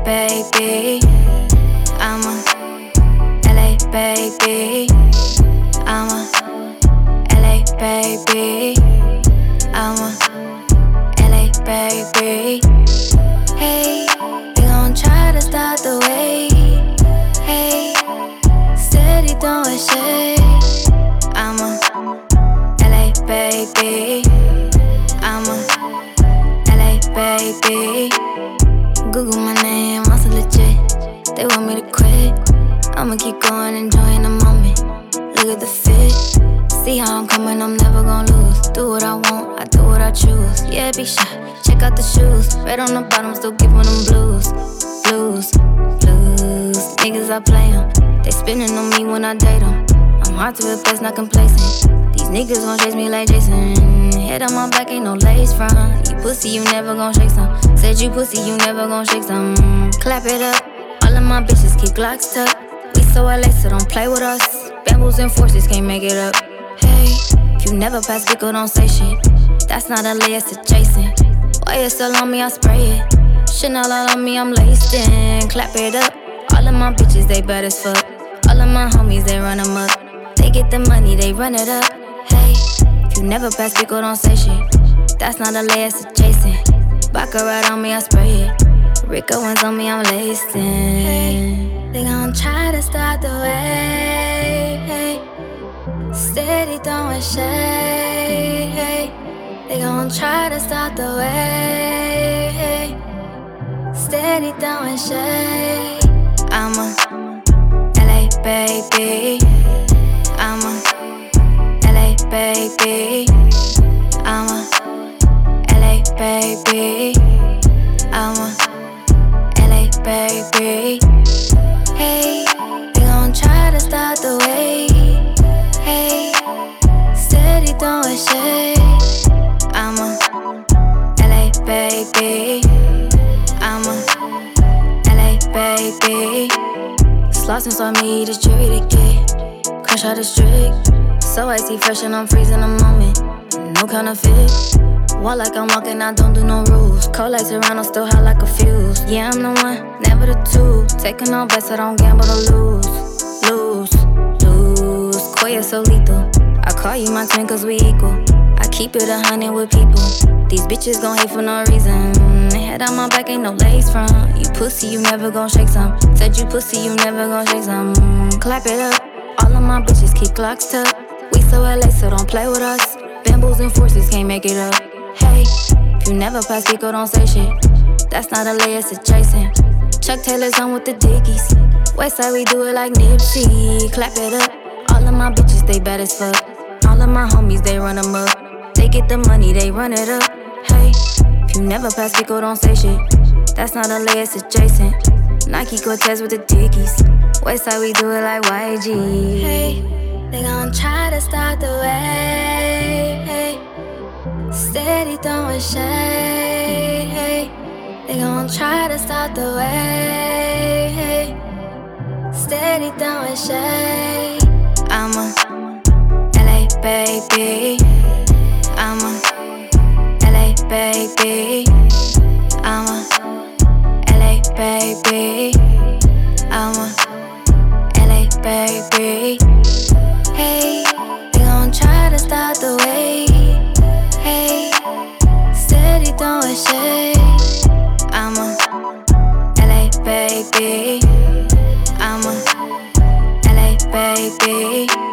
baby. I'm a LA baby. I'm a LA baby. I'm a LA baby. Hey, they gon' try to stop the way. Hey, steady throwing shade. I'm a LA baby. I'm a LA baby. Google my name, I'm so legit. They want me to quit. I'ma keep going, enjoying the moment. Look at the fit. See how I'm coming, I'm never gon' lose. Do what I want, I do what I choose. Yeah, be shy, check out the shoes. Red on the bottom, still giving them blues. Blues, blues. Niggas, I play them. They spinning on me when I date them. I'm hard to replace, not complacent. These niggas gon' chase me like Jason. Head on my back, ain't no lace front. You pussy, you never gon' shake some. Said you pussy, you never gon' shake some. Clap it up. All of my bitches keep Glocks tucked. We so LA, so don't play with us. Bamboos and forces can't make it up. Hey, if you never pass pickle, don't say shit. That's not a lay, it's adjacent. Why you still on me, I spray it. Chanel all on me, I'm laced in. Clap it up. All of my bitches, they bad as fuck. All of my homies, they run them up. They get the money, they run it up. Hey, if you never pass pickle, don't say shit. That's not a lay, it's adjacent. Baccarat on me, I spray it. Rico ones on me, I'm laced in. Hey, they gon' try to stop the way. Hey, steady throwing shade. Hey, they gon' try to stop the way. Hey, steady throwing shade. I'm a LA baby. I'm a LA baby. I'm a LA baby. I'm a LA baby. Hey, they gon' try to stop the way. Hey, steady throwing shade. I'm a LA baby. I'm a LA baby. Slaughter saw me, the jury to get. Crush out the strict. So icy fresh and I'm freezing the moment. No counterfeit. Walk like I'm walking, I don't do no rules. Cold like Serrano, still hot like a fuse. Yeah, I'm the one, never the two. Taking all bets, I don't gamble to lose. Lose, lose. Koya so lethal. I call you my twin cause we equal. I keep it 100 with people. These bitches gon' hate for no reason. Head on my back, ain't no lace front. You pussy, you never gon' shake some. Said you pussy, you never gon' shake some. Clap it up. All of my bitches keep Glocks tucked. We so LA, so don't play with us. Bamboos and forces can't make it up. Hey, if you never pass Pico, don't say shit. That's not a lay, it's adjacent. Chuck Taylor's on with the Dickies. Westside, we do it like Nipsey. Clap it up. All of my bitches, they bad as fuck. All of my homies, they run them up. They get the money, they run it up. Hey, if you never pass Pico, don't say shit. That's not a lay, it's adjacent. Nike Cortez with the Dickies. Westside, we do it like YG. Hey, they gon' try to stop the way. Hey, steady throwing shade. Hey, they gon' try to stop the way. Hey, steady throwing shade. I'm a LA baby. I'm a LA baby. I'm a LA baby. I'm a LA baby. Hey, they gon' try to stop the way. Hey, steady throwing shade. I'm a LA baby. I'm a LA baby.